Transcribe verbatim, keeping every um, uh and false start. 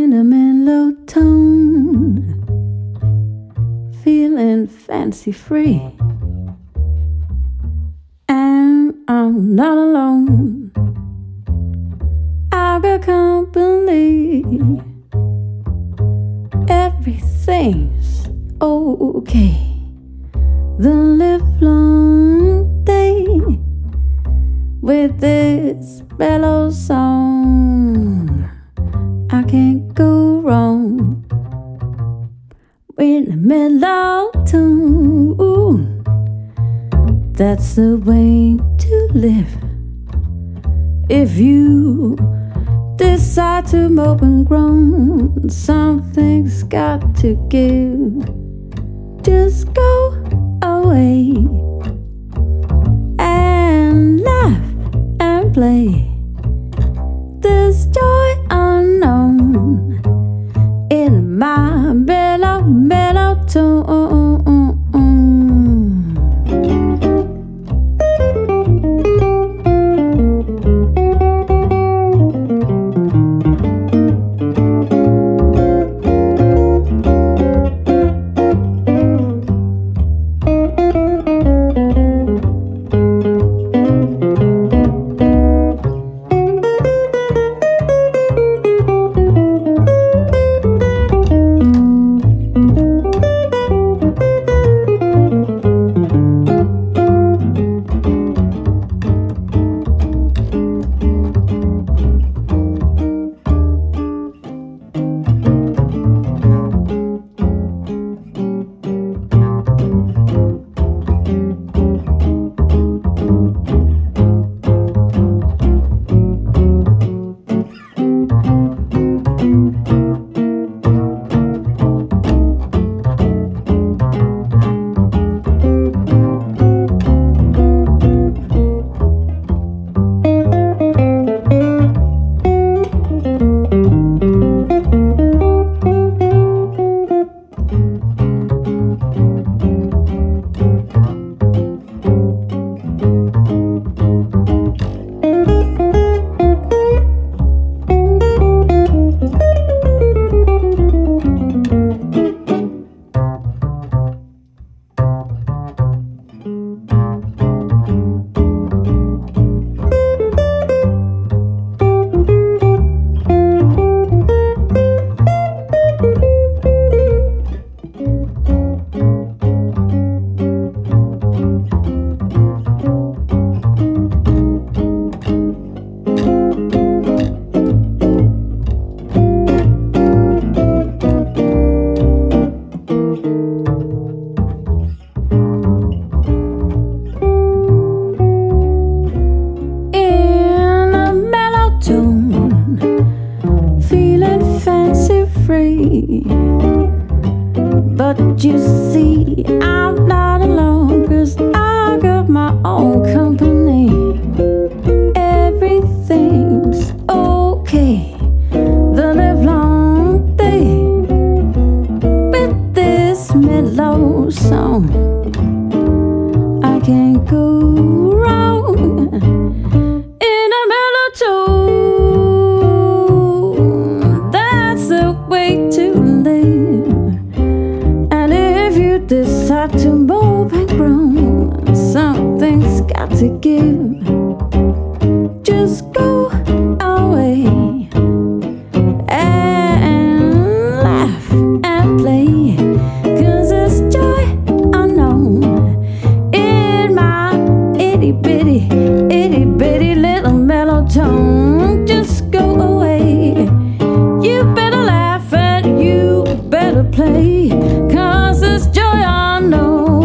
in a mellow tone, feeling fancy free, and I'm not alone. I got company. Everything's okay. The livelong day with this mellow song, I can't go wrong. In a mellow tune, that's the way to live. If you decide to mope and groan, something's got to give. Just go away and laugh and play. There's joy unknown in my mellow, mellow tone. But you see, I'm not alone, 'cause I got my own company. Everything's okay. The livelong day with this mellow song, I can't go wrong. In a mellow tone, that's the way to live. And if you decide to mope and groan, something's got to give. Just go away and laugh and play, 'cause there's joy unknown in my itty bitty, itty bitty little mellow tone. Just go away. You better laugh and you better play, 'cause there's joy unknown